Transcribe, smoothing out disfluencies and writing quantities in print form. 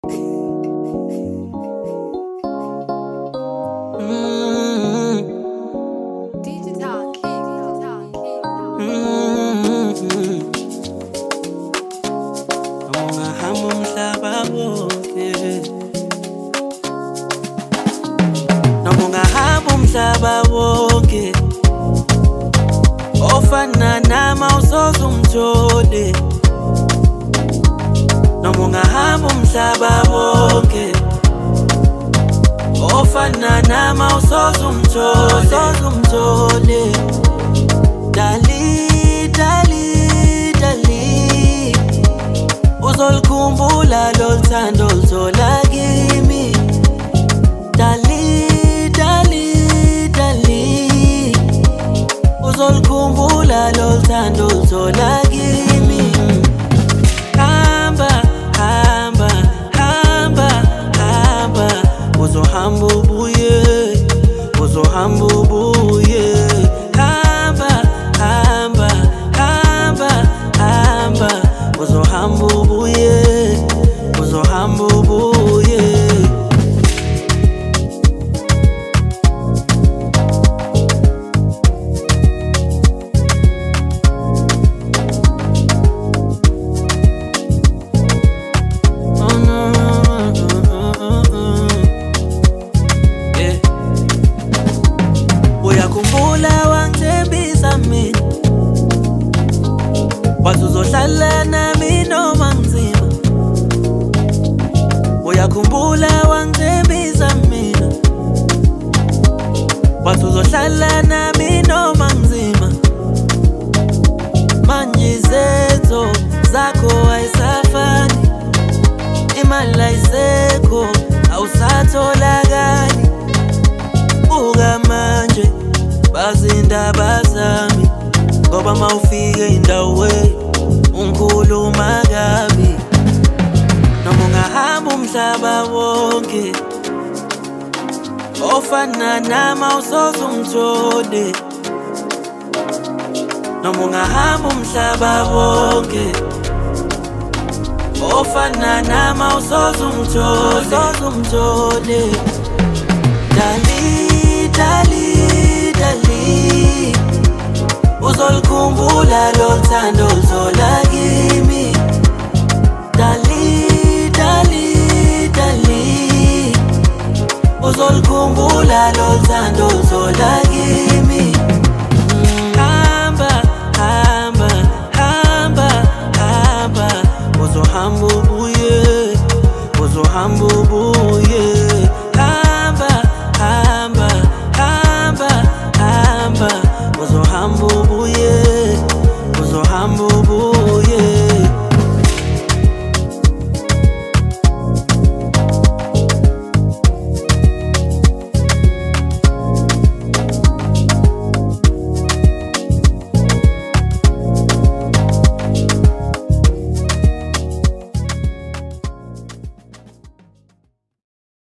umhlaba wonke ofana nama usoze umthole, noma ungahamba umhlaba wonke ofana nama usoze umthole. Dali, dali, dali, uzolikhumbula loluthando oluthola kimi. Dali, dali, dali, uzolikhumbula loluthando oluthola kimi. Hamba, hamba, hamba, hamba, uzohamba ubuye, uzohamba ubuye. Hamba, hamba, hamba, hamba, uzohamba ubuye, uzohamba ubuye. Uyakhumbula wangithembisa mina wathi uzohlala nami noma nzima. Uyakhumbula wangithembisa mina wathi uzohlala nami noma nzima. Manje izetho zakho ayisafani, imali ayisekho awusatholakali. Buka manje bazindaba zami, ngoba mawufike indaweni ungikhuluma kabi. Noma ungahamba umhlaba wonke ofana nama usoze umthole, noma ungahamba umhlaba wonke ofana nama usoze umthole. Dali, dali, dali, uzolikhumbula loluthando oluthola kimi. Dali, dali, dali, uzolikhumbula loluthando oluthola kimi. Hamba, hamba, hamba, hamba, uzohamba ubuye, uzohamba ubuye. Hamba, hamba, hamba, hamba, uzohamba ubuye.